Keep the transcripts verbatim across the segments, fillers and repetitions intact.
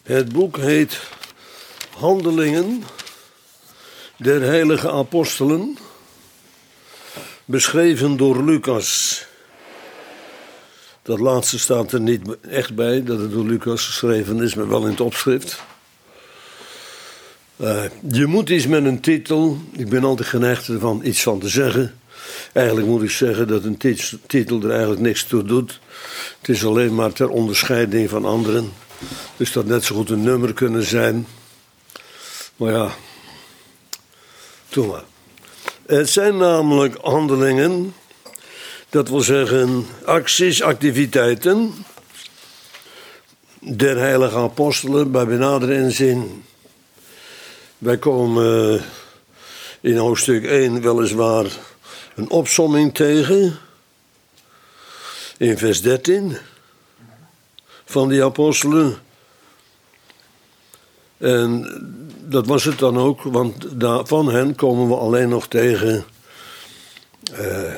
Het boek heet Handelingen der Heilige Apostelen, beschreven door Lucas. Dat laatste staat er niet echt bij, dat het door Lucas geschreven is, maar wel in het opschrift. Uh, je moet iets met een titel. Ik ben altijd geneigd ervan iets van te zeggen. Eigenlijk moet ik zeggen dat een titel er eigenlijk niks toe doet. Het is alleen maar ter onderscheiding van anderen. Dus dat net zo goed een nummer kunnen zijn. Maar ja, doe maar. Het zijn namelijk handelingen, dat wil zeggen acties, activiteiten der heilige apostelen bij benadere inzien. Wij komen in hoofdstuk één weliswaar een opsomming tegen, in vers dertien, van die apostelen. En dat was het dan ook, want van hen komen we alleen nog tegen uh,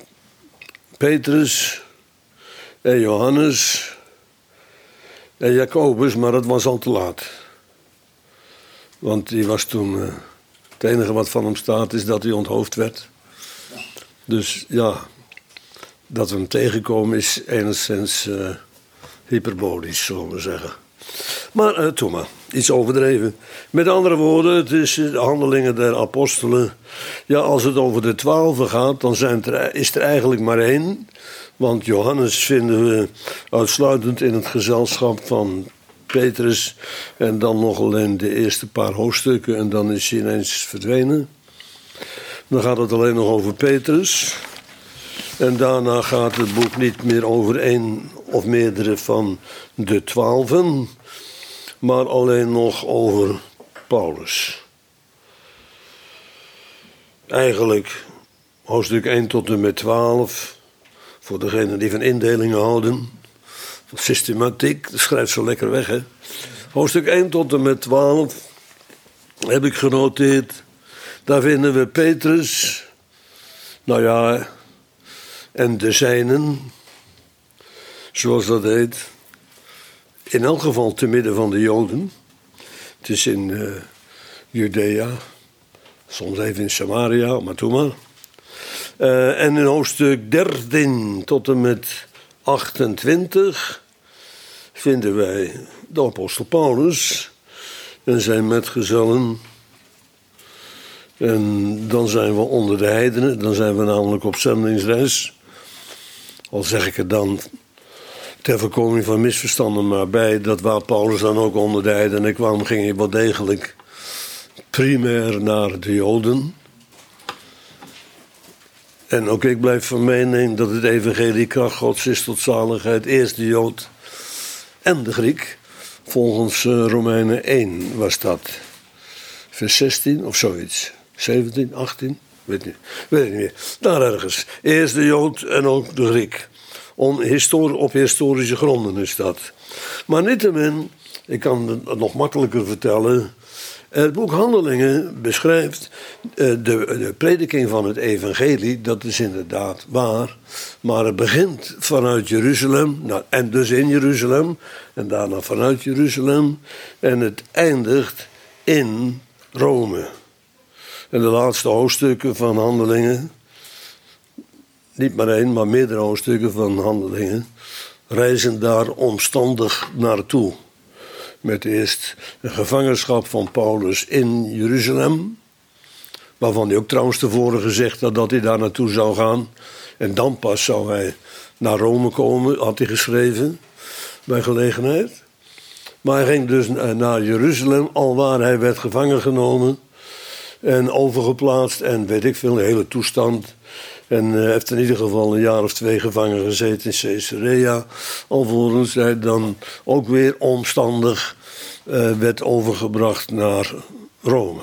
Petrus en Johannes en Jacobus, maar dat was al te laat. Want die was toen, uh, het enige wat van hem staat is dat hij onthoofd werd. Dus ja, dat we hem tegenkomen is enigszins uh, hyperbolisch, zullen we zeggen. Maar uh, toen maar, iets overdreven. Met andere woorden, het is de handelingen der apostelen. Ja, als het over de twaalfen gaat, dan zijn er, is er eigenlijk maar één. Want Johannes vinden we uitsluitend in het gezelschap van Petrus. En dan nog alleen de eerste paar hoofdstukken en dan is hij ineens verdwenen. Dan gaat het alleen nog over Petrus. En daarna gaat het boek niet meer over één of meerdere van de twaalfen, maar alleen nog over Paulus. Eigenlijk hoofdstuk één tot en met twaalf, voor degenen die van indelingen houden, van systematiek, dat schrijft zo lekker weg, hè. Hoofdstuk één tot en met twaalf heb ik genoteerd. Daar vinden we Petrus, nou ja, en de zijnen, zoals dat heet. In elk geval te midden van de Joden. Het is in uh, Judea, soms even in Samaria, maar toen maar. Uh, en in hoofdstuk dertien tot en met achtentwintig vinden wij de apostel Paulus en zijn metgezellen. En dan zijn we onder de heidenen, dan zijn we namelijk op zendingsreis. Al zeg ik er dan ter voorkoming van misverstanden maar bij, dat waar Paulus dan ook onder de heidenen kwam, ging hij wel degelijk primair naar de Joden. En ook ik blijf van mening dat het evangelie kracht Gods is tot zaligheid, eerst de Jood en de Griek. Volgens Romeinen één was dat. Vers zestien of zoiets. zeventien, achttien, weet niet, weet ik niet meer. Daar ergens. Eerst de Jood en ook de Griek. On, histori- op historische gronden is dat. Maar niettemin, ik kan het nog makkelijker vertellen. Het boek Handelingen beschrijft uh, de, de prediking van het evangelie. Dat is inderdaad waar. Maar het begint vanuit Jeruzalem. Nou, en dus in Jeruzalem. En daarna vanuit Jeruzalem. En het eindigt in Rome. En de laatste hoofdstukken van Handelingen, niet maar één, maar meerdere hoofdstukken van Handelingen, reizen daar omstandig naartoe. Met eerst een gevangenschap van Paulus in Jeruzalem, waarvan hij ook trouwens tevoren gezegd had dat hij daar naartoe zou gaan. En dan pas zou hij naar Rome komen, had hij geschreven, bij gelegenheid. Maar hij ging dus naar Jeruzalem, alwaar hij werd gevangen genomen en overgeplaatst en weet ik veel, een hele toestand. En uh, heeft in ieder geval een jaar of twee gevangen gezeten in Caesarea. Alvorens hij dan ook weer omstandig uh, werd overgebracht naar Rome.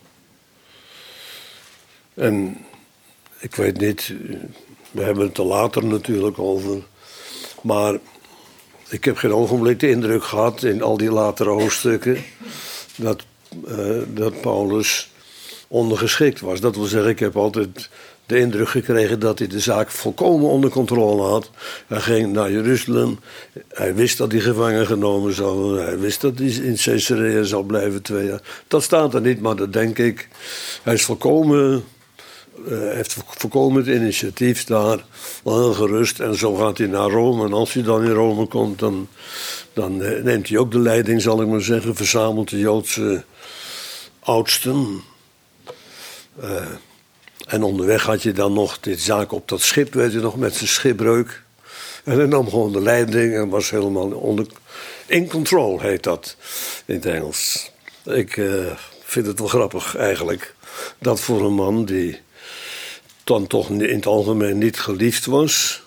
En ik weet niet, we hebben het er later natuurlijk over. Maar ik heb geen ogenblik de indruk gehad in al die latere hoofdstukken dat, uh, dat Paulus ondergeschikt was. Dat wil zeggen, ik heb altijd de indruk gekregen dat hij de zaak volkomen onder controle had. Hij ging naar Jeruzalem. Hij wist dat hij gevangen genomen zou worden. Hij wist dat hij in Caesarea zou blijven twee jaar. Dat staat er niet, maar dat denk ik. Hij is volkomen, uh, heeft volkomen het initiatief daar. Heel gerust. En zo gaat hij naar Rome. En als hij dan in Rome komt, dan, dan neemt hij ook de leiding, zal ik maar zeggen. Verzamelt de Joodse oudsten. Uh, En onderweg had je dan nog dit zaak op dat schip, weet je nog, met zijn schipbreuk. En hij nam gewoon de leiding en was helemaal onder, in control, heet dat in het Engels. Ik uh, vind het wel grappig eigenlijk, dat voor een man die dan toch in het algemeen niet geliefd was.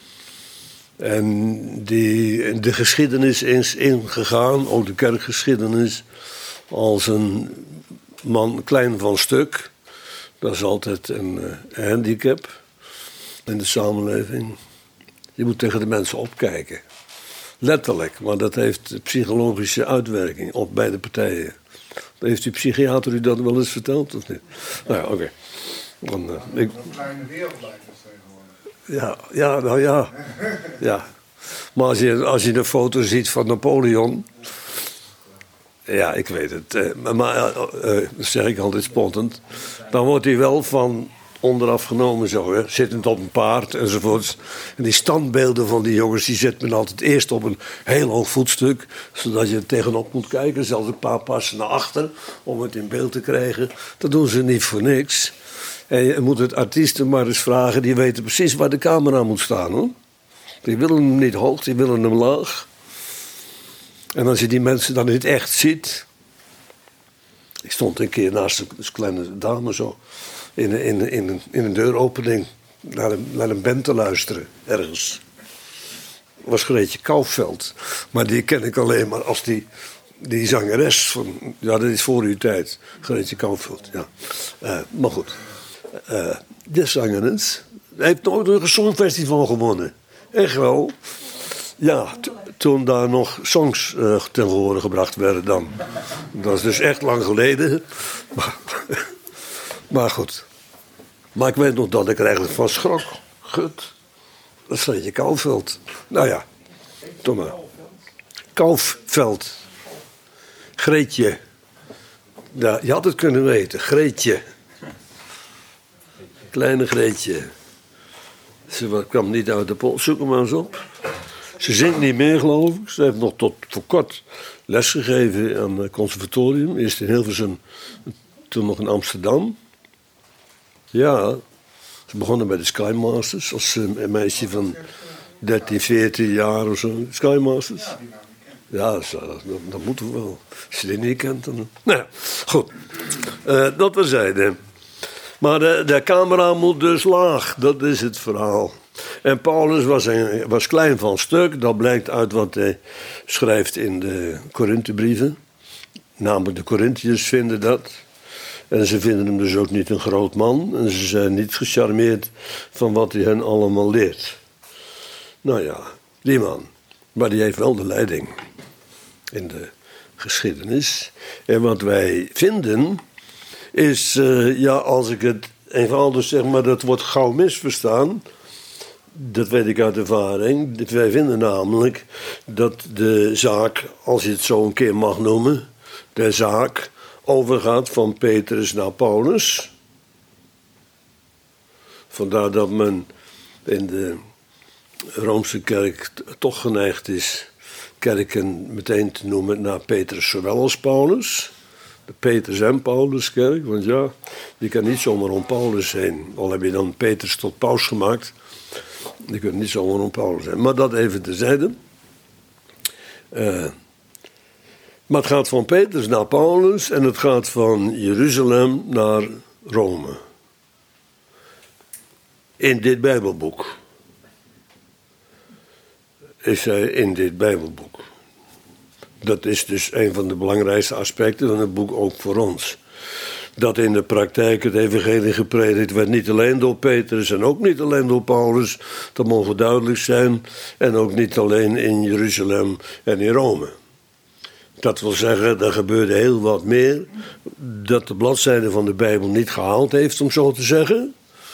En die de geschiedenis is ingegaan, ook de kerkgeschiedenis, als een man klein van stuk. Dat is altijd een uh, handicap in de samenleving. Je moet tegen de mensen opkijken. Letterlijk, maar dat heeft psychologische uitwerking op beide partijen. Heeft die psychiater u dat wel eens verteld of niet? Nou ja, oké. Okay. Uh, ik... Een kleine wereld lijkt het tegenwoordig. Ja, ja, nou ja. ja. Maar als je, als je de foto ziet van Napoleon... Ja, ik weet het. Uh, maar uh, uh, dat zeg ik altijd spontend. Dan wordt hij wel van onderaf genomen zo, hè, zittend op een paard enzovoorts. En die standbeelden van die jongens, die zet men altijd eerst op een heel hoog voetstuk, zodat je er tegenop moet kijken, zelfs een paar passen naar achter, om het in beeld te krijgen. Dat doen ze niet voor niks. En je moet het artiesten maar eens vragen, die weten precies waar de camera moet staan, hoor. Die willen hem niet hoog, die willen hem laag. En als je die mensen dan in het echt ziet. Ik stond een keer naast een kleine dame zo. In, in, in, in een deuropening. Naar een, naar een band te luisteren. Ergens. Dat was Greetje Kouwveld. Maar die ken ik alleen maar als die, die zangeres van. Ja, dat is voor uw tijd. Greetje Kouwveld, ja. Uh, maar goed. Uh, de zangeres. Hij heeft nooit een songfestival gewonnen. Echt wel. Ja, t- toen daar nog songs uh, ten gehore gebracht werden dan. Dat is dus echt lang geleden. Maar, maar goed. Maar ik weet nog dat ik er eigenlijk van schrok. Gut. Dat is Greetje Kouwveld. Nou ja, doe maar. Kouwveld. Greetje. Ja, je had het kunnen weten. Greetje. Kleine Greetje. Ze kwam niet uit de pols. Zoek hem maar eens op. Ze zingt niet meer, geloof ik. Ze heeft nog tot voor kort lesgegeven aan het conservatorium. Eerst in Hilversum, toen nog in Amsterdam. Ja, ze begonnen bij de Skymasters als een meisje van dertien, veertien jaar of zo. Skymasters. Ja, dat, dat, dat moeten we wel. Als je die niet kent, dan... Nou ja, goed. Uh, dat we zeiden. Maar de, de camera moet dus laag. Dat is het verhaal. En Paulus was, een, was klein van stuk. Dat blijkt uit wat hij schrijft in de Korinthebrieven. Namelijk de Korintiërs vinden dat. En ze vinden hem dus ook niet een groot man. En ze zijn niet gecharmeerd van wat hij hen allemaal leert. Nou ja, die man. Maar die heeft wel de leiding in de geschiedenis. En wat wij vinden is, uh, ja, als ik het eenvoudig zeg, maar dat wordt gauw misverstaan. Dat weet ik uit ervaring. Wij vinden namelijk dat de zaak, als je het zo een keer mag noemen, de zaak overgaat van Petrus naar Paulus. Vandaar dat men in de Roomse kerk toch geneigd is kerken meteen te noemen naar Petrus zowel als Paulus. De Petrus en Pauluskerk, want ja, die kan niet zomaar om Paulus heen. Al heb je dan Petrus tot paus gemaakt, die kunnen niet zomaar om Paulus heen. Maar dat even terzijde. Uh, maar het gaat van Petrus naar Paulus en het gaat van Jeruzalem naar Rome. In dit Bijbelboek. Ik zei in dit Bijbelboek. Dat is dus een van de belangrijkste aspecten van het boek, ook voor ons. Dat in de praktijk het evangelie gepredikt werd, niet alleen door Petrus en ook niet alleen door Paulus. Dat mogen duidelijk zijn. En ook niet alleen in Jeruzalem en in Rome. Dat wil zeggen, er gebeurde heel wat meer dat de bladzijde van de Bijbel niet gehaald heeft, om zo te zeggen.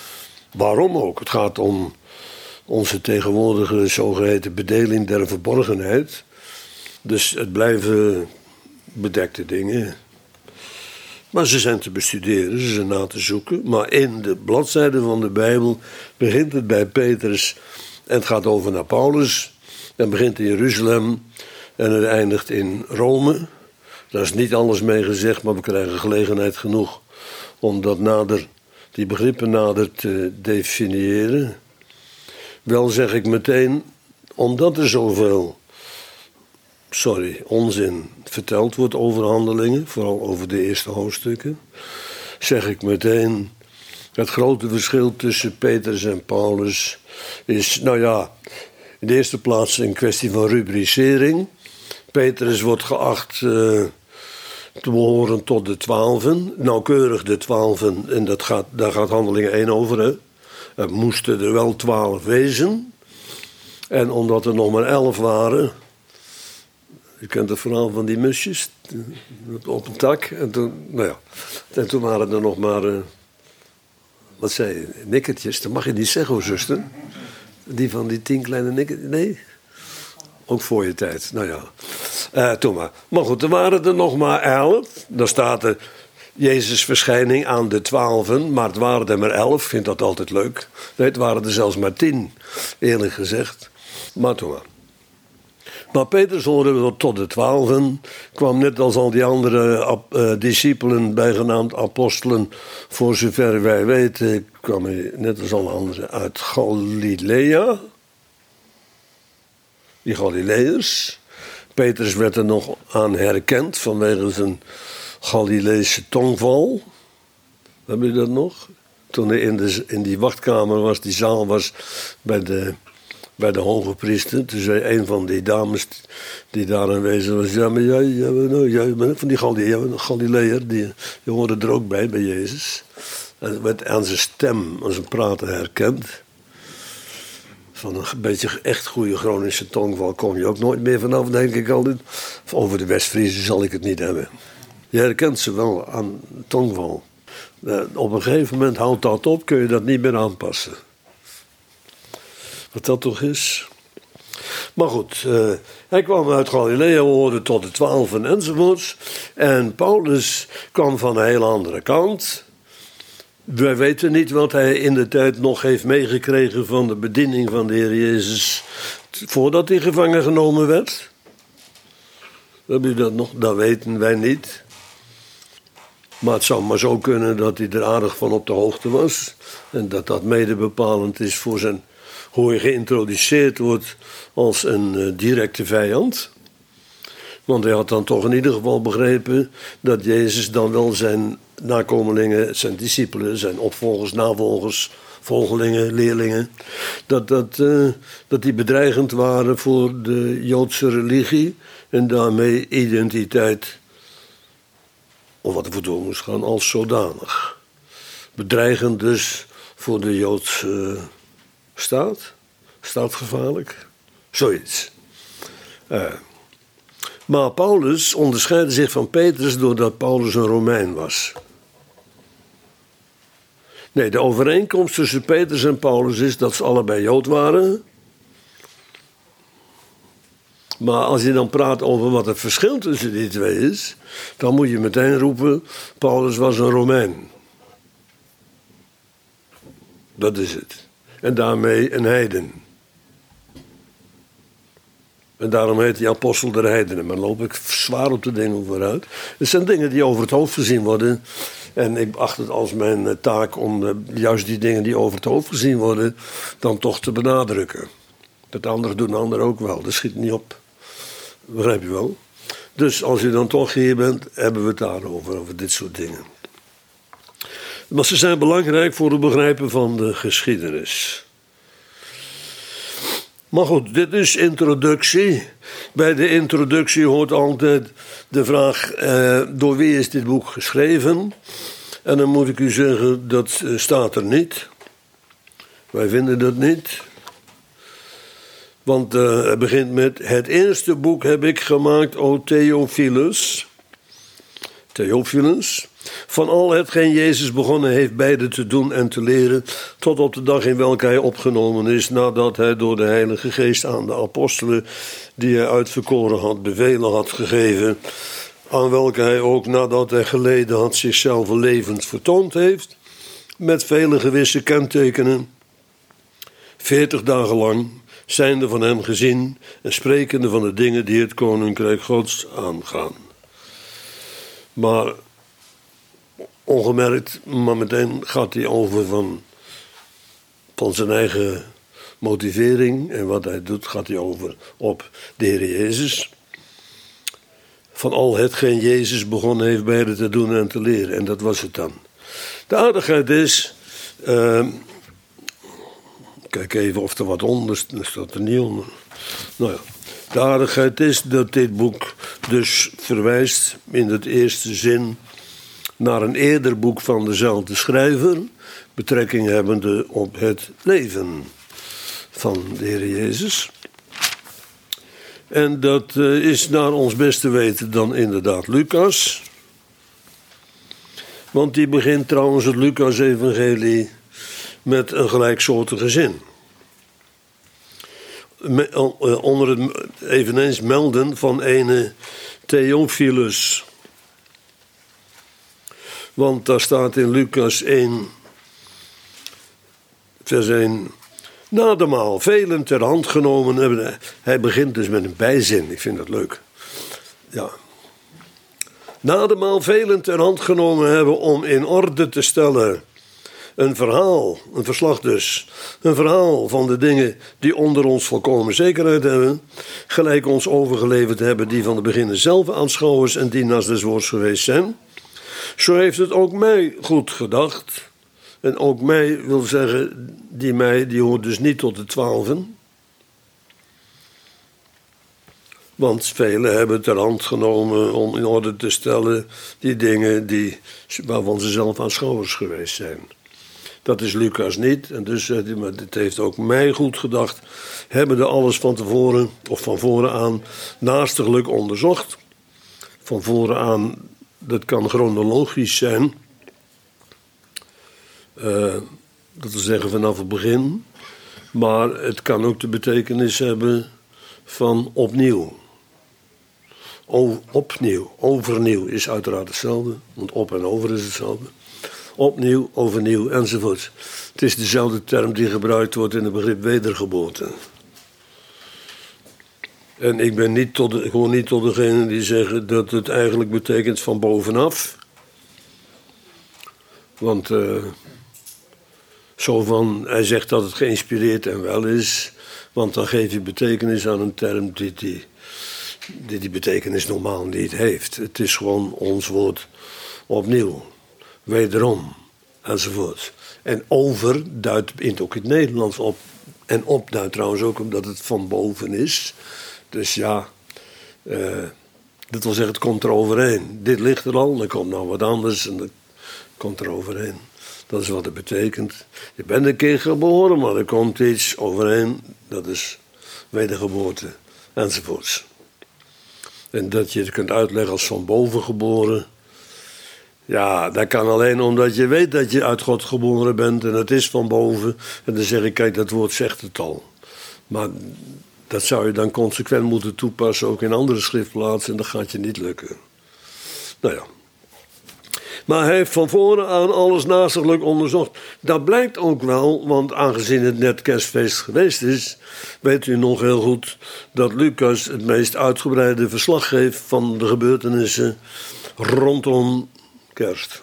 Waarom ook? Het gaat om onze tegenwoordige zogeheten bedeling der verborgenheid. Dus het blijven bedekte dingen. Maar ze zijn te bestuderen, ze zijn na te zoeken. Maar in de bladzijden van de Bijbel begint het bij Petrus en het gaat over naar Paulus. En begint in Jeruzalem en het eindigt in Rome. Daar is niet alles mee gezegd, maar we krijgen gelegenheid genoeg om dat nader, die begrippen nader te definiëren. Wel zeg ik meteen, omdat er zoveel, sorry, onzin verteld wordt over handelingen, vooral over de eerste hoofdstukken, zeg ik meteen, het grote verschil tussen Petrus en Paulus is, nou ja, in de eerste plaats een kwestie van rubricering. Petrus wordt geacht uh, te behoren tot de twaalfen, nauwkeurig de twaalfen, en dat gaat, daar gaat handelingen één over, hè. Er moesten er wel twaalf wezen. En omdat er nog maar elf waren, je kent het verhaal van die musjes op een tak. En toen, nou ja, en toen waren er nog maar, uh, wat zei je, nikkertjes. Dat mag je niet zeggen, hoor, zuster. Die van die tien kleine nikkertjes, nee? Ook voor je tijd, nou ja. Uh, toen maar. Maar goed, er waren er nog maar elf. Dan staat er Jezus' verschijning aan de twaalfen, maar het waren er maar elf. Ik vind dat altijd leuk. Nee, het waren er zelfs maar tien, eerlijk gezegd. Maar toen maar. Maar Petrus hoorde tot de twaalfen, kwam net als al die andere uh, discipelen, bijgenaamd apostelen, voor zover wij weten, kwam hij net als alle anderen uit Galilea. Die Galileërs. Petrus werd er nog aan herkend vanwege zijn Galileese tongval. Heb je dat nog? Toen hij in, de, in die wachtkamer was, die zaal was bij de, bij de hoge priester. Toen zei een van die dames die daar aanwezig was, ja, maar jij, jij, jij bent van die Galileër, die, die hoorde er ook bij, bij Jezus. En werd aan zijn stem, aan zijn praten herkend. Van een beetje echt goede Groningse tongval kom je ook nooit meer vanaf, denk ik altijd. Over de West-Friese zal ik het niet hebben. Je herkent ze wel aan tongval. Uh, op een gegeven moment houdt dat op, kun je dat niet meer aanpassen. Wat dat toch is. Maar goed, uh, hij kwam uit Galilea, hoorde tot de twaalfen enzovoorts. En Paulus kwam van een heel andere kant. Wij weten niet wat hij in de tijd nog heeft meegekregen van de bediening van de Heer Jezus voordat hij gevangen genomen werd. Heb je dat nog? Dat weten wij niet. Maar het zou maar zo kunnen dat hij er aardig van op de hoogte was. En dat dat mede bepalend is voor zijn, hoe hij geïntroduceerd wordt als een uh, directe vijand. Want hij had dan toch in ieder geval begrepen dat Jezus dan wel zijn nakomelingen, zijn discipelen, zijn opvolgers, navolgers, volgelingen, leerlingen, dat, dat, uh, dat die bedreigend waren voor de Joodse religie en daarmee identiteit, of wat er voor door moest gaan, als zodanig. Bedreigend dus voor de Joodse staat, staatsgevaarlijk, zoiets. Uh, Maar Paulus onderscheidde zich van Petrus doordat Paulus een Romein was. Nee, de overeenkomst tussen Petrus en Paulus is dat ze allebei Jood waren. Maar als je dan praat over wat het verschil tussen die twee is, dan moet je meteen roepen, Paulus was een Romein. Dat is het. En daarmee een heiden. En daarom heet hij apostel der heidenen. Maar dan loop ik zwaar op de dingen vooruit. Het zijn dingen die over het hoofd gezien worden. En ik acht het als mijn taak om uh, juist die dingen die over het hoofd gezien worden, dan toch te benadrukken. Dat anderen doen anderen ook wel. Dat schiet niet op. Begrijp je wel? Dus als je dan toch hier bent, hebben we het daarover, over dit soort dingen. Maar ze zijn belangrijk voor het begrijpen van de geschiedenis. Maar goed, dit is introductie. Bij de introductie hoort altijd de vraag, eh, door wie is dit boek geschreven? En dan moet ik u zeggen, dat staat er niet. Wij vinden dat niet. Want uh, het begint met, het eerste boek heb ik gemaakt, o Theophilus. Theophilus. Van al hetgeen Jezus begonnen heeft beide te doen en te leren, tot op de dag in welke hij opgenomen is, nadat hij door de Heilige Geest aan de apostelen, die hij uitverkoren had, bevelen had gegeven, aan welke hij ook, nadat hij geleden had, zichzelf levend vertoond heeft, met vele gewisse kentekenen, veertig dagen lang, zijnde van hem gezien en sprekende van de dingen die het koninkrijk Gods aangaan. Maar ongemerkt, maar meteen gaat hij over van, van zijn eigen motivering en wat hij doet, gaat hij over op de Heer Jezus. Van al hetgeen Jezus begonnen heeft beide te doen en te leren. En dat was het dan. De aardigheid is, uh, kijk even of er wat onder staat, er niet onder. Nou ja, de aardigheid is dat dit boek dus verwijst in het eerste zin naar een eerder boek van dezelfde schrijver, betrekking hebbende op het leven van de Heer Jezus. En dat uh, is naar ons beste weten dan inderdaad Lucas. Want die begint trouwens het Lucas-evangelie met een gelijksoortige zin. Me, uh, onder het eveneens melden van ene Theophilus. Want daar staat in Lucas één, vers één... Na de maal velen ter hand genomen hebben. Hij begint dus met een bijzin. Ik vind dat leuk. Ja. Na de maal velen ter hand genomen hebben om in orde te stellen. Een verhaal, een verslag dus. Een verhaal van de dingen die onder ons volkomen zekerheid hebben. Gelijk ons overgeleverd hebben die van de beginnen zelf aanschouwers en dienaars des woords geweest zijn. Zo heeft het ook mij goed gedacht. En ook mij wil zeggen, die mij, die hoort dus niet tot de twaalfen. Want velen hebben ter hand genomen om in orde te stellen die dingen die, waarvan ze zelf aanschouwers geweest zijn. Dat is Lucas niet. En dus zegt hij, maar dit heeft ook mij goed gedacht. Hebben er alles van tevoren, of van voren aan, naastiglijk onderzocht. Van voren aan, dat kan chronologisch zijn. Uh, dat wil zeggen vanaf het begin. Maar het kan ook de betekenis hebben van opnieuw. O, opnieuw, overnieuw is uiteraard hetzelfde. Want op en over is hetzelfde. Opnieuw, overnieuw enzovoort. Het is dezelfde term die gebruikt wordt in het begrip wedergeboorte. En ik ben niet tot de, gewoon niet tot degene die zeggen dat het eigenlijk betekent van bovenaf. Want uh, zo van, hij zegt dat het geïnspireerd en wel is. Want dan geef je betekenis aan een term die die, die, die betekenis normaal niet heeft. Het is gewoon ons woord opnieuw. Wederom, enzovoort. En over duidt in ook in het Nederlands op. En op duidt trouwens ook omdat het van boven is. Dus ja, uh, dat wil zeggen, het komt er overheen. Dit ligt er al, dan komt nou wat anders en dat komt er overheen. Dat is wat het betekent. Je bent een keer geboren, maar er komt iets overheen. Dat is wedergeboorte, enzovoorts. En dat je het kunt uitleggen als van boven geboren. Ja, dat kan alleen omdat je weet dat je uit God geboren bent en het is van boven. En dan zeg ik, kijk, dat woord zegt het al. Maar dat zou je dan consequent moeten toepassen, ook in andere schriftplaatsen, en dat gaat je niet lukken. Nou ja. Maar hij heeft van voren aan alles naastiglijk onderzocht. Dat blijkt ook wel, want aangezien het net kerstfeest geweest is, weet u nog heel goed dat Lucas het meest uitgebreide verslag geeft van de gebeurtenissen rondom kerst.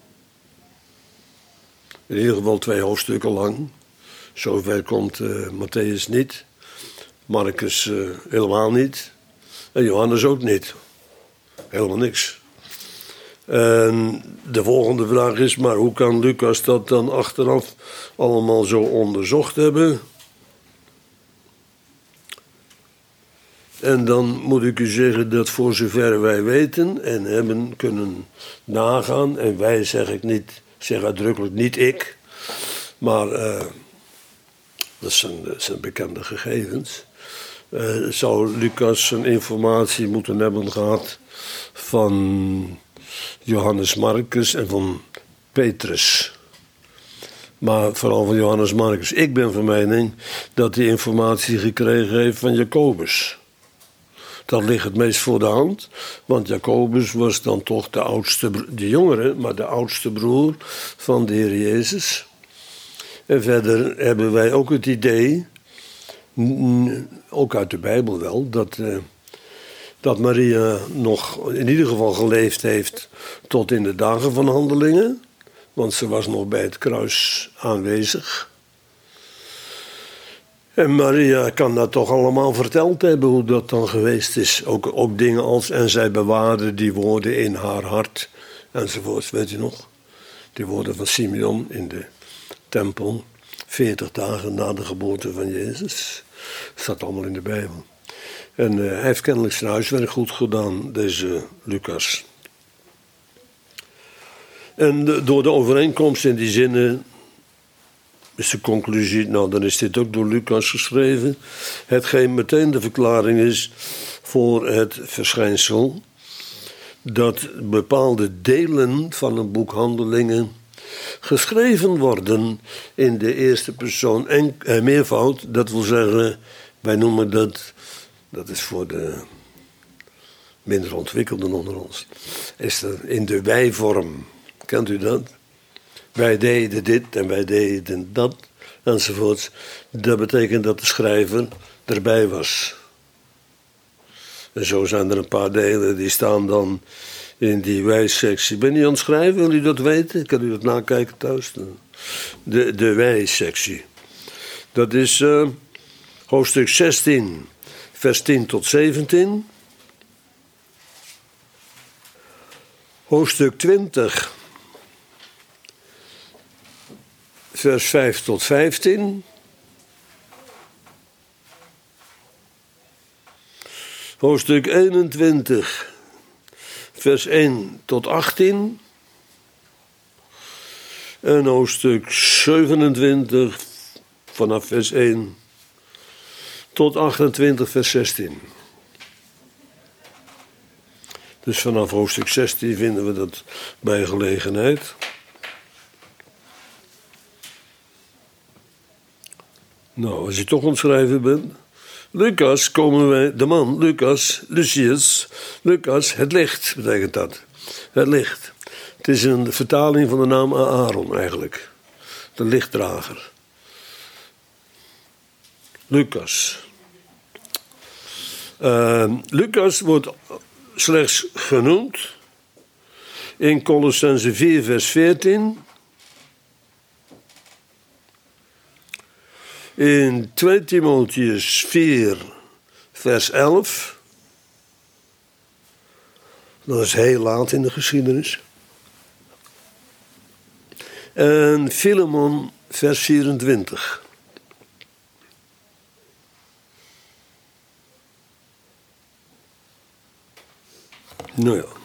In ieder geval twee hoofdstukken lang. Zover komt uh, Matthäus niet. Marcus uh, helemaal niet. En Johannes ook niet. Helemaal niks. En de volgende vraag is, maar hoe kan Lucas dat dan achteraf allemaal zo onderzocht hebben? En dan moet ik u zeggen dat voor zover wij weten en hebben kunnen nagaan, en wij zeg ik niet, zeg uitdrukkelijk niet ik, maar uh, dat zijn, dat zijn bekende gegevens. Uh, zou Lucas zijn informatie moeten hebben gehad van Johannes Marcus en van Petrus. Maar vooral van Johannes Marcus. Ik ben van mening dat hij informatie gekregen heeft van Jacobus. Dat ligt het meest voor de hand. Want Jacobus was dan toch de oudste, de jongere, maar de oudste broer van de Heer Jezus. En verder hebben wij ook het idee, ook uit de Bijbel wel, dat, uh, dat Maria nog in ieder geval geleefd heeft tot in de dagen van Handelingen. Want ze was nog bij het kruis aanwezig. En Maria kan dat toch allemaal verteld hebben hoe dat dan geweest is. Ook, ook dingen als, en zij bewaarde die woorden in haar hart, enzovoorts, weet je nog? Die woorden van Simeon in de tempel, veertig dagen na de geboorte van Jezus. Dat staat allemaal in de Bijbel. En uh, hij heeft kennelijk zijn huiswerk goed gedaan, deze Lucas. En de, door de overeenkomst in die zinnen is de conclusie, nou dan is dit ook door Lucas geschreven, hetgeen meteen de verklaring is voor het verschijnsel dat bepaalde delen van een boek Handelingen geschreven worden in de eerste persoon en eh, meervoud. Dat wil zeggen, wij noemen dat, dat is voor de minder ontwikkelden onder ons, is dat in de wij-vorm. Kent u dat? Wij deden dit en wij deden dat, enzovoorts. Dat betekent dat de schrijver erbij was. En zo zijn er een paar delen die staan dan in die wij-sectie. Ben je aan het schrijven? Wil u dat weten? Kan u dat nakijken thuis? De, de wij-sectie. Dat is uh, hoofdstuk zestien, vers tien tot zeventien. Hoofdstuk twintig, vers vijf tot vijftien. Hoofdstuk eenentwintig, vers één tot achttien. En hoofdstuk zevenentwintig, vanaf vers één tot achtentwintig, vers zestien. Dus vanaf hoofdstuk zestien vinden we dat bij gelegenheid. Nou, als je toch aan het schrijven bent. Lucas komen wij, de man, Lucas, Lucius, Lucas, het licht betekent dat. Het licht. Het is een vertaling van de naam Aaron eigenlijk. De lichtdrager. Lucas. Uh, Lucas wordt slechts genoemd in Colossense vier, vers veertien. In twee Timotheus vier, vers elf. Dat is heel laat in de geschiedenis. En Filemon, vers vierentwintig. Nou ja.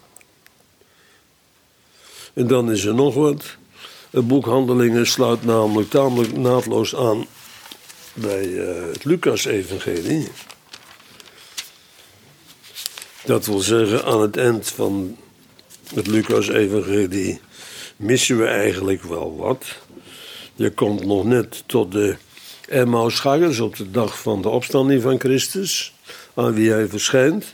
En dan is er nog wat. Het boek Handelingen sluit namelijk tamelijk naadloos aan bij uh, het Lucas-evangelie. Dat wil zeggen, aan het eind van het Lucas-evangelie missen we eigenlijk wel wat. Je komt nog net tot de Emmausgangers op de dag van de opstanding van Christus, aan wie hij verschijnt.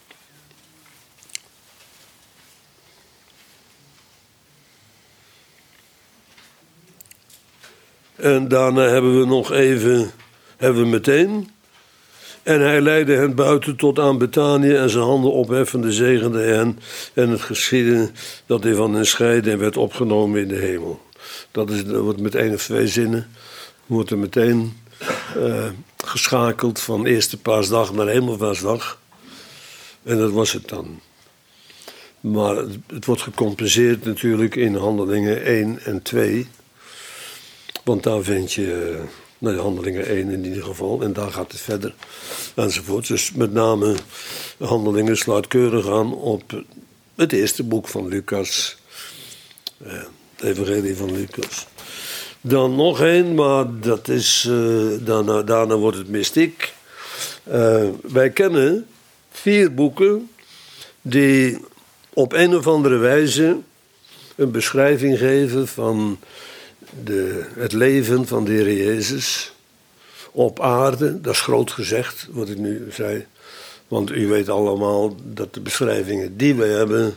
En daarna hebben we nog even, hebben we meteen. En hij leidde hen buiten tot aan Betanië en zijn handen opheffende zegende hen. En het geschiedde dat hij van hen scheidde en werd opgenomen in de hemel. Dat, is, dat wordt met één of twee zinnen, wordt er meteen uh, geschakeld van eerste paasdag naar hemelvaartsdag. En dat was het dan. Maar het, het wordt gecompenseerd natuurlijk in Handelingen één en twee. Want daar vind je, nou, Handelingen één in ieder geval, en daar gaat het verder, enzovoort. Dus met name Handelingen sluit keurig aan op het eerste boek van Lucas, eh, de Evangelie van Lucas. Dan nog één, maar dat is, uh, daarna, daarna wordt het mystiek. Uh, wij kennen vier boeken die op een of andere wijze een beschrijving geven van de, het leven van de Heer Jezus op aarde. Dat is groot gezegd, wat ik nu zei. Want u weet allemaal dat de beschrijvingen die we hebben,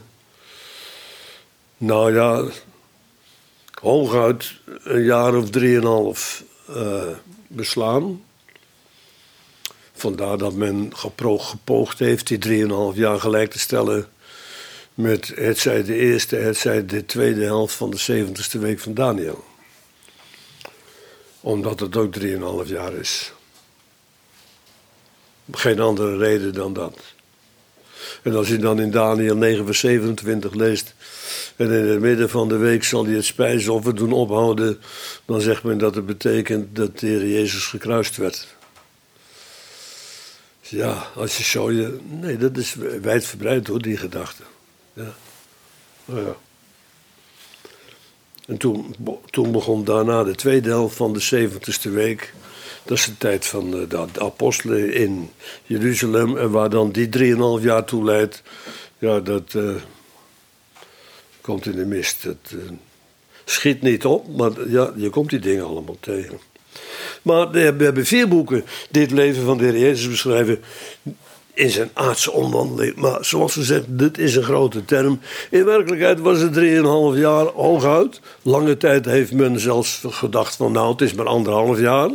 nou ja, hooguit een jaar of drieënhalf uh, beslaan. Vandaar dat men gepro- gepoogd heeft die drieënhalf jaar gelijk te stellen met hetzij de eerste, hetzij de tweede helft van de zeventigste week van Daniel. Omdat het ook drieënhalf jaar is. Geen andere reden dan dat. En als je dan in Daniel negen vers zevenentwintig leest, en in het midden van de week zal hij het spijsoffer doen ophouden, dan zegt men dat het betekent dat de Heer Jezus gekruist werd. Ja, als je zo je... Nee, dat is wijdverbreid hoor, die gedachte. Ja. Nou ja. En toen, toen begon daarna de tweede helft van de zeventigste week. Dat is de tijd van de, de apostelen in Jeruzalem. En waar dan die drieënhalf jaar toe leidt, ja, dat uh, komt in de mist. Het uh, schiet niet op, maar ja, je komt die dingen allemaal tegen. Maar we hebben vier boeken die het leven van de Heer Jezus beschrijven in zijn aardse omwandeling. Maar zoals gezegd, dit is een grote term. In werkelijkheid was het drieënhalf jaar hooguit. Lange tijd heeft men zelfs gedacht van nou, het is maar anderhalf jaar.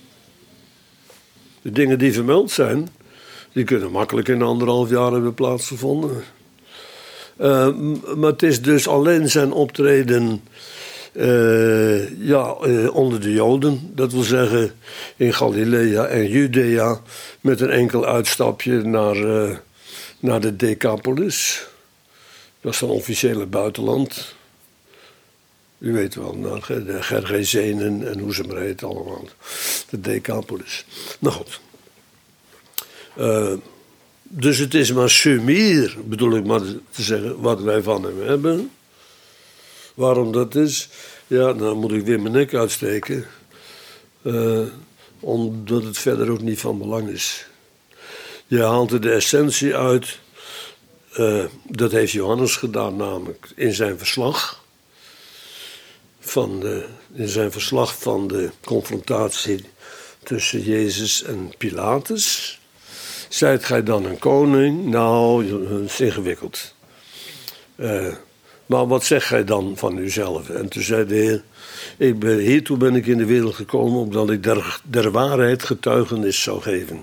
De dingen die vermeld zijn, die kunnen makkelijk in anderhalf jaar hebben plaatsgevonden. Uh, maar het is dus alleen zijn optreden Uh, ja, uh, onder de Joden, dat wil zeggen in Galilea en Judea, met een enkel uitstapje naar, uh, naar de Decapolis. Dat is een officiële buitenland. U weet wel, naar de Gergesenen en hoe ze maar heet allemaal. De Decapolis. Nou goed. Uh, dus het is maar sumier, bedoel ik maar te zeggen, wat wij van hem hebben. Waarom dat is? Ja, dan moet ik weer mijn nek uitsteken. Uh, omdat het verder ook niet van belang is. Je haalt er de essentie uit. Uh, dat heeft Johannes gedaan, namelijk in zijn verslag. Van de, in zijn verslag van de confrontatie tussen Jezus en Pilatus. Zijt gij dan een koning? Nou, dat is ingewikkeld. Uh, Maar wat zeg gij dan van uzelf? En toen zei de Heer, ik ben, hiertoe ben ik in de wereld gekomen, omdat ik der, der waarheid getuigenis zou geven.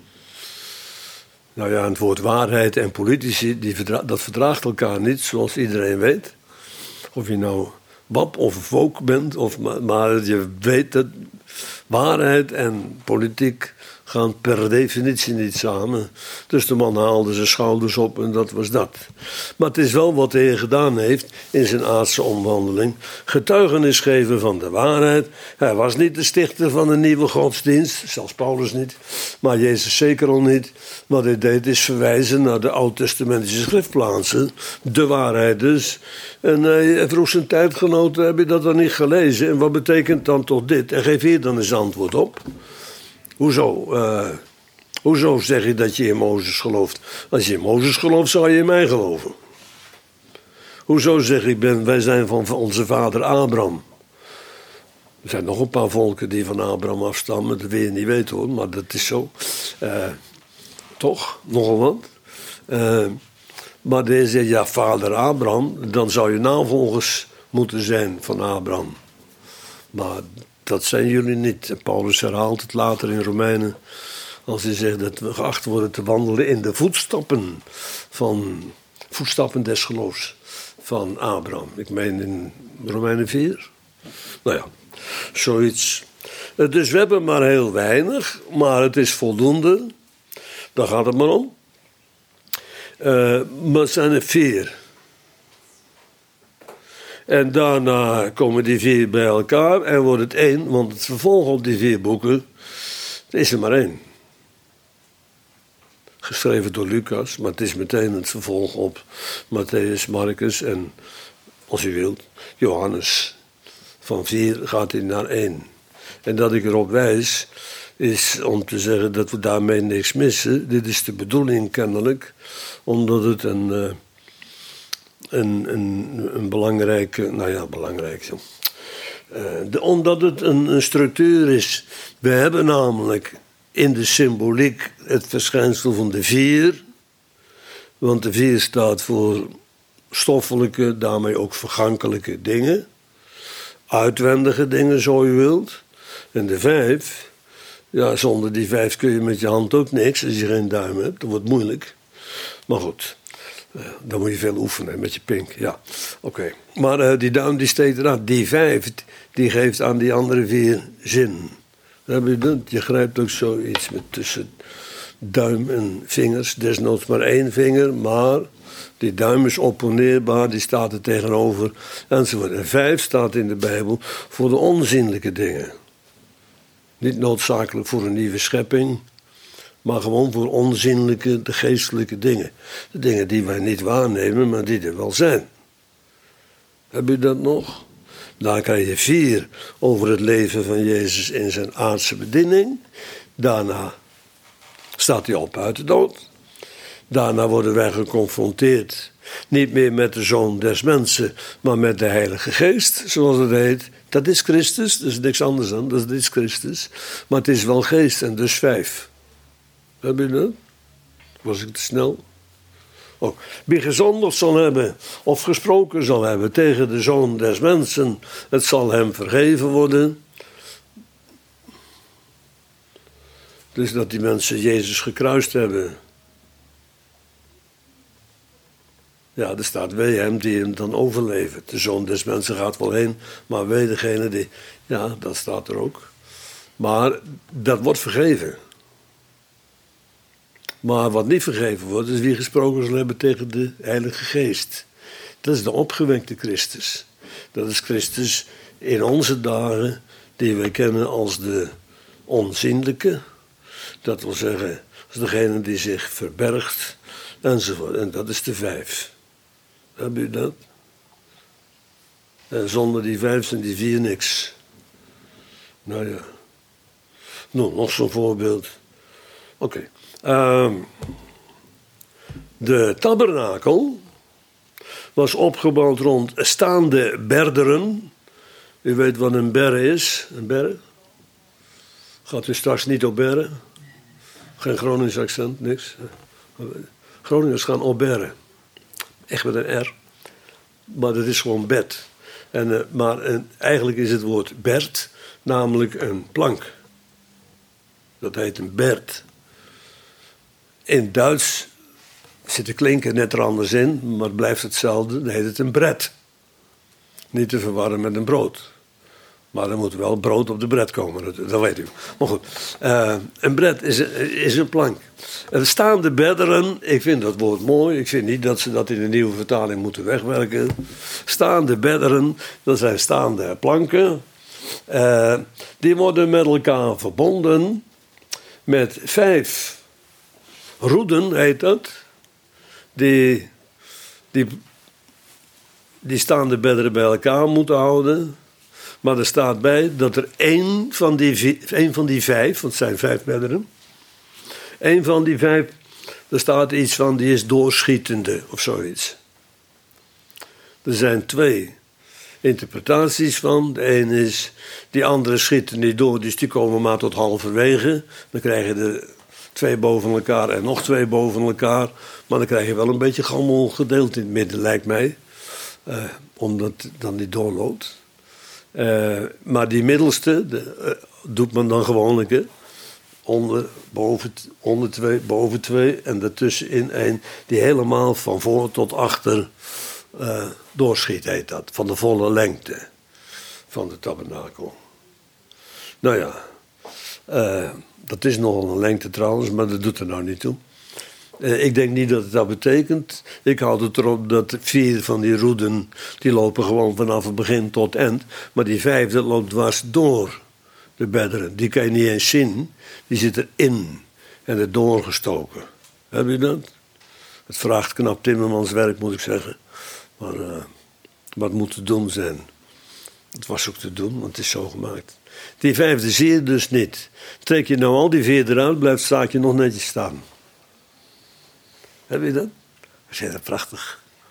Nou ja, het woord waarheid en politici, die verdra- dat verdraagt elkaar niet, zoals iedereen weet. Of je nou wap of volk bent, of, maar, maar je weet dat waarheid en politiek gaan per definitie niet samen. Dus de man haalde zijn schouders op en dat was dat. Maar het is wel wat de Heer gedaan heeft in zijn aardse omwandeling. Getuigenis geven van de waarheid. Hij was niet de stichter van een nieuwe godsdienst, zelfs Paulus niet, maar Jezus zeker al niet. Wat hij deed is verwijzen naar de oud-testamentische schriftplaatsen. De waarheid dus. En hij vroeg zijn tijdgenoten, heb je dat dan niet gelezen? En wat betekent dan toch dit? En geef hier dan eens antwoord op. Hoezo? Uh, hoezo zeg je dat je in Mozes gelooft? Als je in Mozes gelooft, zou je in mij geloven. Hoezo zeg ik, ben, wij zijn van onze vader Abraham. Er zijn nog een paar volken die van Abraham afstammen, dat wil je niet weten hoor, maar dat is zo. Uh, toch, nogal wat. Uh, maar deze zegt, ja, vader Abraham, dan zou je navolgers moeten zijn van Abraham. Maar dat zijn jullie niet. Paulus herhaalt het later in Romeinen, als hij zegt dat we geacht worden te wandelen in de voetstappen van voetstappen des geloofs van Abraham. Ik meen in Romeinen vier. Nou ja, zoiets. Dus we hebben maar heel weinig, maar het is voldoende. Daar gaat het maar om. Uh, maar het zijn er vier. En daarna komen die vier bij elkaar en wordt het één, want het vervolg op die vier boeken is er maar één. Geschreven door Lucas, maar het is meteen het vervolg op Matthäus, Marcus en, als u wilt, Johannes. Van vier gaat hij naar één. En dat ik erop wijs, is om te zeggen dat we daarmee niks missen. Dit is de bedoeling kennelijk, omdat het een... Uh, een, een, een belangrijke, nou ja, belangrijk zo. Uh, de, omdat het een, een structuur is. We hebben namelijk in de symboliek het verschijnsel van de vier. Want de vier staat voor stoffelijke, daarmee ook vergankelijke dingen. Uitwendige dingen, zo je wilt. En de vijf, ja, zonder die vijf kun je met je hand ook niks. Als je geen duim hebt, dat wordt moeilijk. Maar goed, uh, dan moet je veel oefenen met je pink, ja. Oké, okay. Maar uh, die duim die steekt eraan. Die vijf, die geeft aan die andere vier zin. Heb je dat? Je grijpt ook zoiets met tussen duim en vingers. Desnoods maar één vinger, maar die duim is opponeerbaar, die staat er tegenover, enzovoort. En vijf staat in de Bijbel voor de onzienlijke dingen. Niet noodzakelijk voor een nieuwe schepping, maar gewoon voor onzienlijke, de geestelijke dingen. De dingen die wij niet waarnemen, maar die er wel zijn. Heb je dat nog? Dan krijg je vier over het leven van Jezus in zijn aardse bediening. Daarna staat hij op uit de dood. Daarna worden wij geconfronteerd, niet meer met de Zoon des Mensen, maar met de Heilige Geest, zoals het heet. Dat is Christus, dat is niks anders dan, dat is Christus. Maar het is wel geest en dus vijf. Heb je dat? Was ik te snel? Oh. Wie gezondigd zal hebben of gesproken zal hebben tegen de Zoon des Mensen, het zal hem vergeven worden. Dus dat die mensen Jezus gekruist hebben. Ja, er staat wee hem die hem dan overlevert. De Zoon des Mensen gaat wel heen, maar wee degene die... Ja, dat staat er ook. Maar dat wordt vergeven. Maar wat niet vergeven wordt, is wie gesproken zal hebben tegen de Heilige Geest. Dat is de opgewekte Christus. Dat is Christus in onze dagen, die wij kennen als de onzienlijke. Dat wil zeggen, als degene die zich verbergt, enzovoort. En dat is de vijf. Heb je dat? En zonder die vijf zijn die vier niks. Nou ja. Nou, nog zo'n voorbeeld. Oké. Okay. Uh, de tabernakel was opgebouwd rond staande berderen. U weet wat een berre is. Een berre? Gaat u straks niet op berre? Geen Gronings accent, niks. Groningers gaan op berre. Echt met een R. Maar dat is gewoon bed. En, uh, maar uh, eigenlijk is het woord berd namelijk een plank. Dat heet een berd. In Duits zit de klinker net er anders in, maar het blijft hetzelfde. Dan heet het een bret. Niet te verwarren met een brood. Maar er moet wel brood op de bret komen, dat weet u. Maar goed, uh, een bret is, is een plank. En staande bedderen, ik vind dat woord mooi. Ik vind niet dat ze dat in de nieuwe vertaling moeten wegwerken. Staande bedderen, dat zijn staande planken. Uh, die worden met elkaar verbonden met vijf roeden, heet dat. Die, die, die staande bedderen bij elkaar moeten houden. Maar er staat bij dat er één van die, één van die vijf, want het zijn vijf bedderen. Één van die vijf, er staat iets van, die is doorschietende of zoiets. Er zijn twee interpretaties van. De een is, die andere schieten niet door, dus die komen maar tot halverwege. Dan krijg je de twee boven elkaar en nog twee boven elkaar. Maar dan krijg je wel een beetje gammel gedeeld in het midden, lijkt mij. Uh, omdat het dan niet doorloopt. Uh, maar die middelste, de, uh, doet men dan gewoonlijk, hè? Onder, boven, onder twee, boven twee en daartussenin één, die helemaal van voor tot achter uh, doorschiet, heet dat. Van de volle lengte van de tabernakel. Nou ja, uh, dat is nogal een lengte trouwens, maar dat doet er nou niet toe. Uh, ik denk niet dat het dat betekent. Ik houd het erop dat vier van die roeden, die lopen gewoon vanaf het begin tot eind. Maar die vijfde loopt dwars door de bedderen. Die kan je niet eens zien. Die zit erin en er doorgestoken. Heb je dat? Het vraagt knap timmermanswerk, moet ik zeggen. Maar uh, wat moet te doen zijn? Het was ook te doen, want het is zo gemaakt. Die vijfde zie je dus niet. Trek je nou al die vier eruit, blijft het zaakje nog netjes staan. Heb je dat? Dat is heel prachtig.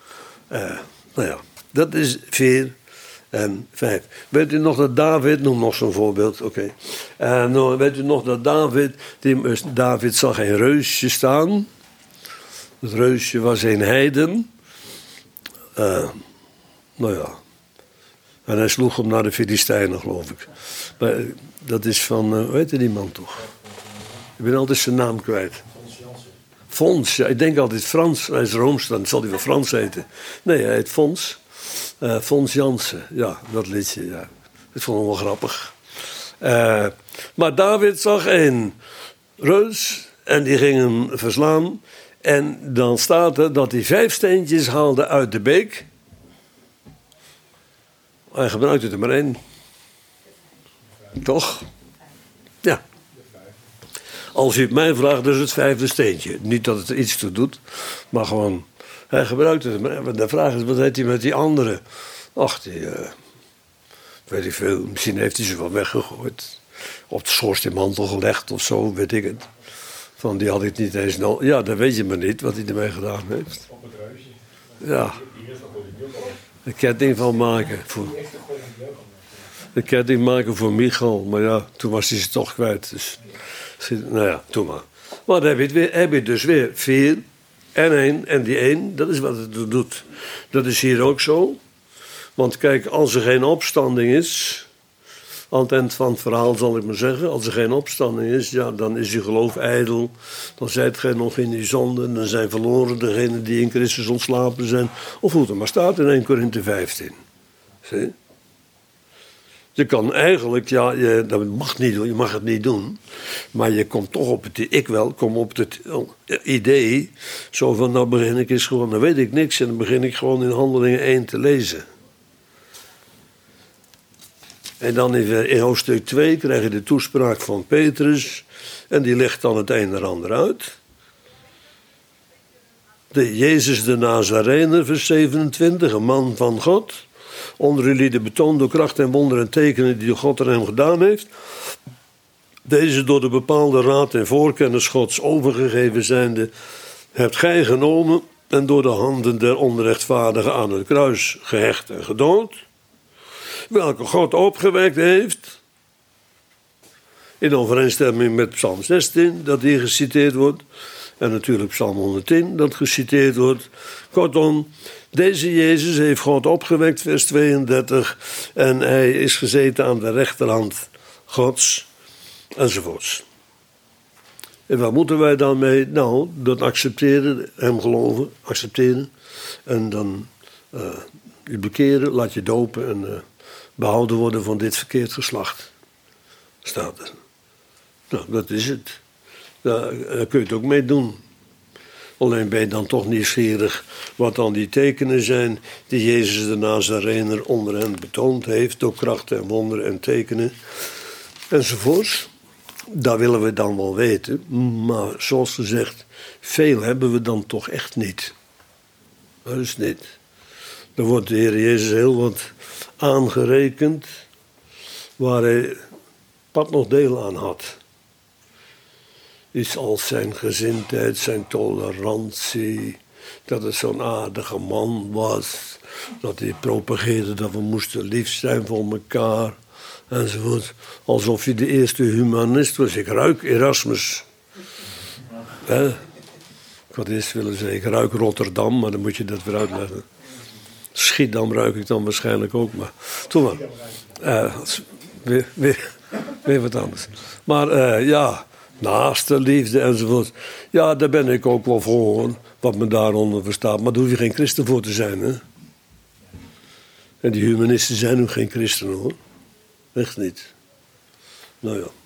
Uh, nou ja, dat is vier en vijf. Weet u nog dat David, noem nog zo'n voorbeeld, oké. Okay. Uh, weet u nog dat David, die, David zag een reusje staan. Het reusje was een heiden. Uh, nou ja. En hij sloeg hem naar de Filistijnen, geloof ik. Maar dat is van, uh, hoe heette die man toch? Ik ben altijd zijn naam kwijt. Fons, ja, ik denk altijd Frans. Hij is Rooms, dan zal hij wel Frans heten. Nee, hij heet Fons. Uh, Fons Jansen, ja, dat liedje, ja. Dat vond ik wel grappig. Uh, maar David zag een reus en die ging hem verslaan. En dan staat er dat hij vijf steentjes haalde uit de beek. Hij gebruikte er maar één. Toch? Ja. Als u het mij vraagt, is het vijfde steentje. Niet dat het er iets toe doet, maar gewoon... Hij gebruikte het maar. De vraag is, wat heeft hij met die andere? Ach, die... Uh, weet ik veel. Misschien heeft hij ze wel weggegooid. Op de schoorsteenmantel gelegd of zo, weet ik het. Van, die had ik niet eens nodig. Ja, dat weet je maar niet, wat hij ermee gedaan heeft. Op het reusje. Ja. Een ketting van maken. Voor... Een ketting maken voor Michal. Maar ja, toen was hij ze toch kwijt. Dus... Nou ja, doe maar. Maar dan heb je, het weer, heb je dus weer vier en één. En die één, dat is wat het doet. Dat is hier ook zo. Want kijk, als er geen opstanding is... Aan het eind van het verhaal zal ik maar zeggen... Als er geen opstanding is, ja, dan is je geloof ijdel. Dan zijt gij nog in die zonde. Dan zijn verloren degenen die in Christus ontslapen zijn. Of hoe het er maar staat in Eerste Korinthe vijftien. Zie? Je kan eigenlijk, ja, je, dat mag niet doen, je mag het niet doen. Maar je komt toch op het, ik wel, kom op het idee. Zo van, nou begin ik eens gewoon, dan weet ik niks. En dan begin ik gewoon in Handelingen één te lezen. En dan in, in hoofdstuk twee krijg je de toespraak van Petrus. En die legt dan het een en ander uit. De Jezus de Nazarener, vers zevenentwintig, een man van God... Onder jullie de betoond door kracht en wonderen en tekenen die God aan hem gedaan heeft. Deze door de bepaalde raad en voorkennis Gods overgegeven zijnde, hebt gij genomen en door de handen der onrechtvaardigen aan het kruis gehecht en gedood. Welke God opgewekt heeft. In overeenstemming met Psalm zestien, dat hier geciteerd wordt. En natuurlijk Psalm honderdtien, dat geciteerd wordt. Kortom, deze Jezus heeft God opgewekt, vers tweeëndertig. En hij is gezeten aan de rechterhand Gods, enzovoorts. En wat moeten wij dan mee? Nou, dat accepteren, hem geloven, accepteren. En dan uh, je bekeren, laat je dopen en uh, behouden worden van dit verkeerd geslacht. Staat er. Nou, dat is het. Daar kun je het ook mee doen. Alleen ben je dan toch nieuwsgierig wat dan die tekenen zijn die Jezus de Nazarener onder hen betoond heeft, door krachten en wonderen en tekenen enzovoorts. Dat willen we dan wel weten, maar zoals gezegd, veel hebben we dan toch echt niet. Dat is niet. Er wordt de Heer Jezus heel wat aangerekend waar hij pad nog deel aan had. Iets als zijn gezindheid, zijn tolerantie, dat het zo'n aardige man was, dat hij propageerde dat we moesten lief zijn voor elkaar, enzovoort. Alsof hij de eerste humanist was. Ik ruik Erasmus. He? Ik had eerst willen zeggen, ik ruik Rotterdam, maar dan moet je dat weer uitleggen. Schiedam ruik ik dan waarschijnlijk ook, maar toen maar. Uh, weer, weer, weer wat anders. Maar uh, ja... Naaste liefde enzovoort. Ja, daar ben ik ook wel voor, wat men daaronder verstaat. Maar daar hoef je geen christen voor te zijn, hè. En die humanisten zijn ook geen christenen, hoor. Echt niet. Nou ja.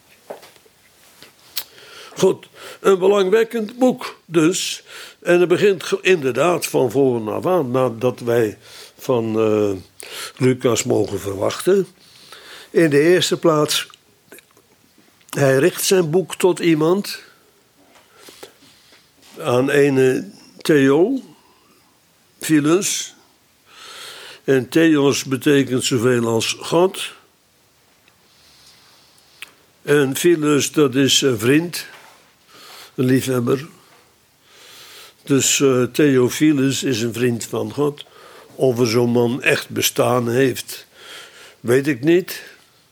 Goed, een belangwekkend boek dus. En het begint inderdaad van voren af aan, nadat wij van uh, Lucas mogen verwachten. In de eerste plaats... Hij richt zijn boek tot iemand, aan ene Theo, Philos. En Theos betekent zoveel als God. En Philos, dat is een vriend, een liefhebber. Dus uh, Theophilus is een vriend van God. Of er zo'n man echt bestaan heeft, weet ik niet.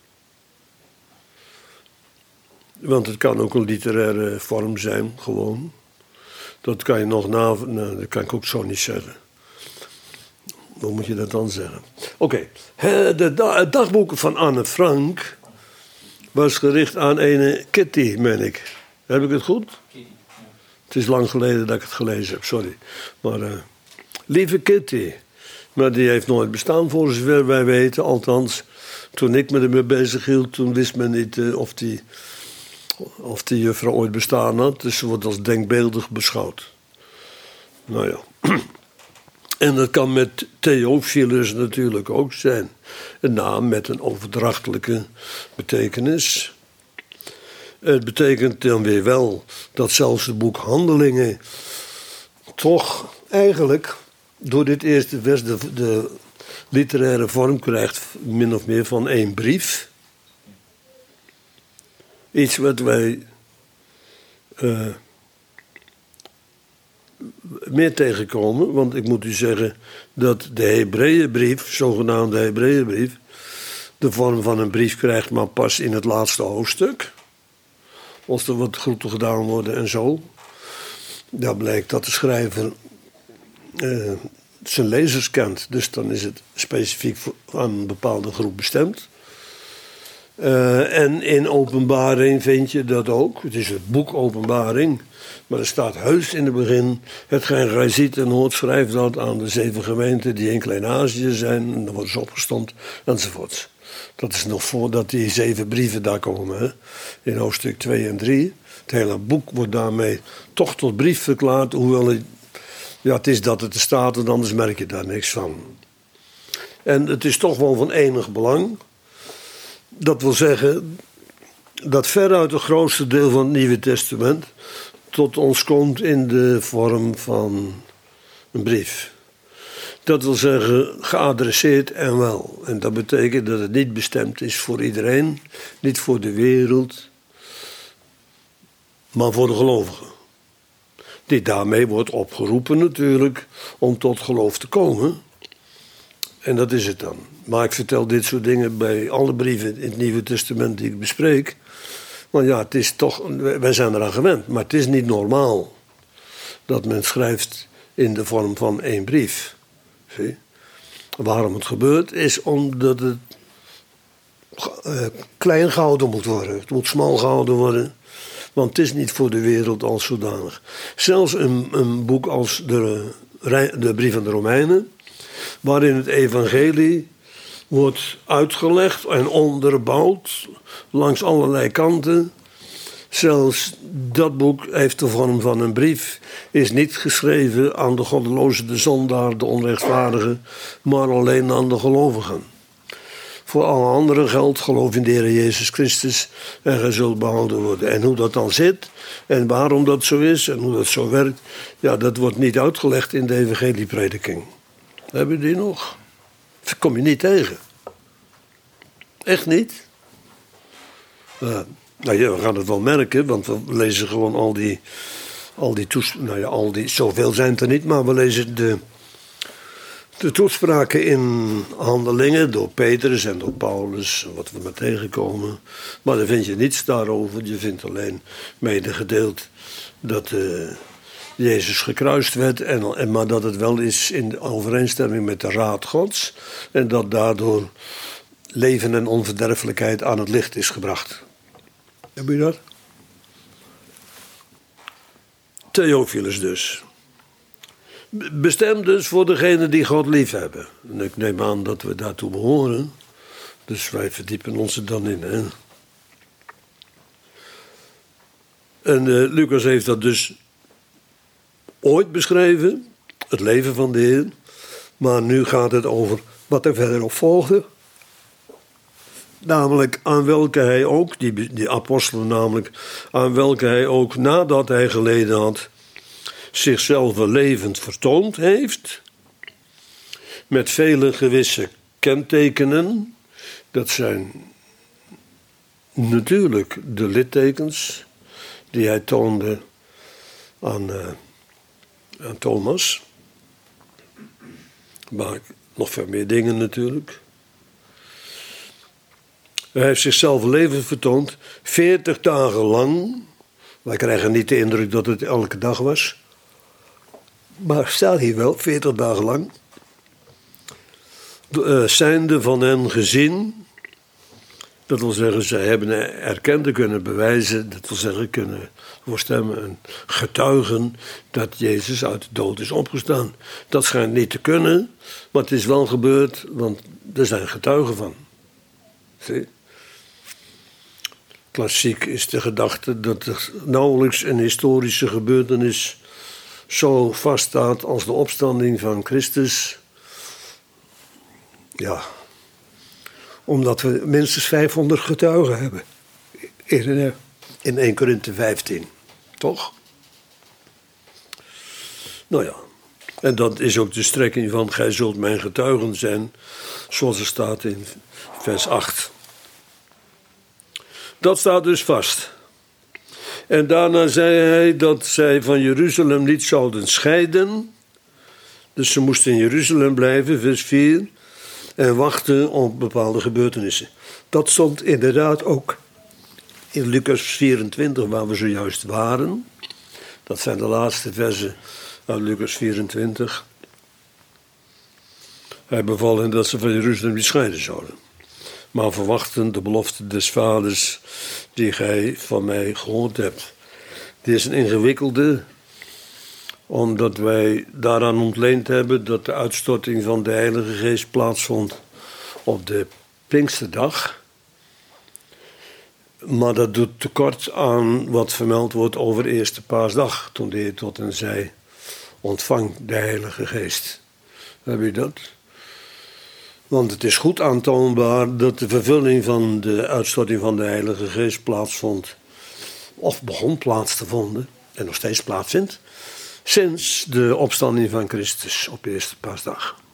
Want het kan ook een literaire vorm zijn, gewoon. Dat kan je nog na... Nou, dat kan ik ook zo niet zeggen. Hoe moet je dat dan zeggen? Oké, okay. Het dagboek van Anne Frank was gericht aan een Kitty, meen ik. Heb ik het goed? Het is lang geleden dat ik het gelezen heb, sorry. Maar, uh, lieve Kitty. Maar die heeft nooit bestaan, voor zover wij weten. Althans, toen ik me ermee bezig hield, toen wist men niet uh, of die... of die juffrouw ooit bestaan had. Dus ze wordt als denkbeeldig beschouwd. Nou ja. En dat kan met Theophilus natuurlijk ook zijn. Een naam met een overdrachtelijke betekenis. Het betekent dan weer wel dat zelfs het boek Handelingen toch eigenlijk door dit eerste vers de, de literaire vorm krijgt, min of meer van één brief. Iets wat wij uh, meer tegenkomen. Want ik moet u zeggen dat de Hebreeënbrief, zogenaamde Hebreeënbrief, de vorm van een brief krijgt, maar pas in het laatste hoofdstuk. Als er wat groeten gedaan worden en zo. Dan blijkt dat de schrijver uh, zijn lezers kent. Dus dan is het specifiek voor, aan een bepaalde groep bestemd. Uh, en in Openbaring vind je dat ook. Het is het boek Openbaring. Maar er staat heus in het begin: hetgeen gij ziet en hoort, schrijf dat aan de zeven gemeenten die in Klein-Azië zijn. En dan wordt ze opgestomd enzovoort. Dat is nog voordat die zeven brieven daar komen. Hè? In hoofdstuk twee en drie. Het hele boek wordt daarmee toch tot brief verklaard. Hoewel het, ja, het is dat het er staat en anders merk je daar niks van. En het is toch wel van enig belang. Dat wil zeggen dat veruit het grootste deel van het Nieuwe Testament tot ons komt in de vorm van een brief. Dat wil zeggen geadresseerd en wel. En dat betekent dat het niet bestemd is voor iedereen, niet voor de wereld, maar voor de gelovigen. Die daarmee wordt opgeroepen natuurlijk om tot geloof te komen. En dat is het dan. Maar ik vertel dit soort dingen bij alle brieven in het Nieuwe Testament die ik bespreek. Want ja, het is toch, wij zijn eraan gewend. Maar het is niet normaal dat men schrijft in de vorm van één brief. Zie? Waarom het gebeurt is omdat het uh, klein gehouden moet worden. Het moet smal gehouden worden. Want het is niet voor de wereld als zodanig. Zelfs een, een boek als de, de brief aan de Romeinen, waarin het evangelie wordt uitgelegd en onderbouwd langs allerlei kanten. Zelfs dat boek heeft de vorm van een brief, is niet geschreven aan de goddeloze, de zondaar, de onrechtvaardige, maar alleen aan de gelovigen. Voor alle anderen geldt, geloof in de Heer Jezus Christus en gij zult behouden worden. En hoe dat dan zit en waarom dat zo is en hoe dat zo werkt, ja, dat wordt niet uitgelegd in de evangelieprediking. Hebben jullie die nog? Dat kom je niet tegen. Echt niet? Uh, nou ja, we gaan het wel merken, want we lezen gewoon al die, al die toespraken, nou ja, al die, zoveel zijn het er niet, maar we lezen de, de toespraken in Handelingen door Petrus en door Paulus, wat we maar tegenkomen. Maar daar vind je niets daarover, je vindt alleen medegedeeld dat uh, Jezus gekruist werd, en, en, maar dat het wel is in overeenstemming met de raad Gods en dat daardoor leven en onverderfelijkheid aan het licht is gebracht. Heb je dat? Theophilus dus. Bestemd dus voor degenen die God lief hebben. En ik neem aan dat we daartoe behoren. Dus wij verdiepen ons er dan in. Hè? En uh, Lucas heeft dat dus ooit beschreven. Het leven van de Heer. Maar nu gaat het over wat er verder op volgde. Namelijk aan welke hij ook, die, die apostelen namelijk, aan welke hij ook nadat hij geleden had, zichzelf levend vertoond heeft. Met vele gewisse kentekenen. Dat zijn natuurlijk de littekens die hij toonde aan uh, aan Thomas. Maar nog veel meer dingen natuurlijk. Hij heeft zichzelf levend vertoond, veertig dagen lang. Wij krijgen niet de indruk dat het elke dag was. Maar staat hier wel, veertig dagen lang. Uh, zijnde van hen gezien. Dat wil zeggen, zij hebben erkend en kunnen bewijzen. Dat wil zeggen, kunnen voorstemmen en getuigen dat Jezus uit de dood is opgestaan. Dat schijnt niet te kunnen, maar het is wel gebeurd, want er zijn getuigen van. Zie? Klassiek is de gedachte dat er nauwelijks een historische gebeurtenis zo vaststaat als de opstanding van Christus. Ja, omdat we minstens vijfhonderd getuigen hebben. In, in eerste Korinthe vijftien, toch? Nou ja, en dat is ook de strekking van gij zult mijn getuigen zijn, zoals er staat in vers acht. Dat staat dus vast. En daarna zei hij dat zij van Jeruzalem niet zouden scheiden. Dus ze moesten in Jeruzalem blijven, vers vier. En wachten op bepaalde gebeurtenissen. Dat stond inderdaad ook in Lucas vierentwintig, waar we zojuist waren. Dat zijn de laatste versen uit Lucas vierentwintig. Hij beval hen dat ze van Jeruzalem niet scheiden zouden. Maar verwachten de belofte des vaders die gij van mij gehoord hebt. Dit is een ingewikkelde, omdat wij daaraan ontleend hebben dat de uitstorting van de Heilige Geest plaatsvond op de Pinksterdag. Maar dat doet tekort aan wat vermeld wordt over de eerste paasdag, toen de Heer tot hen zei, ontvang de Heilige Geest. Heb je dat? Want het is goed aantoonbaar dat de vervulling van de uitstorting van de Heilige Geest plaatsvond, of begon plaats te vinden, en nog steeds plaatsvindt, sinds de opstanding van Christus op de eerste paasdag.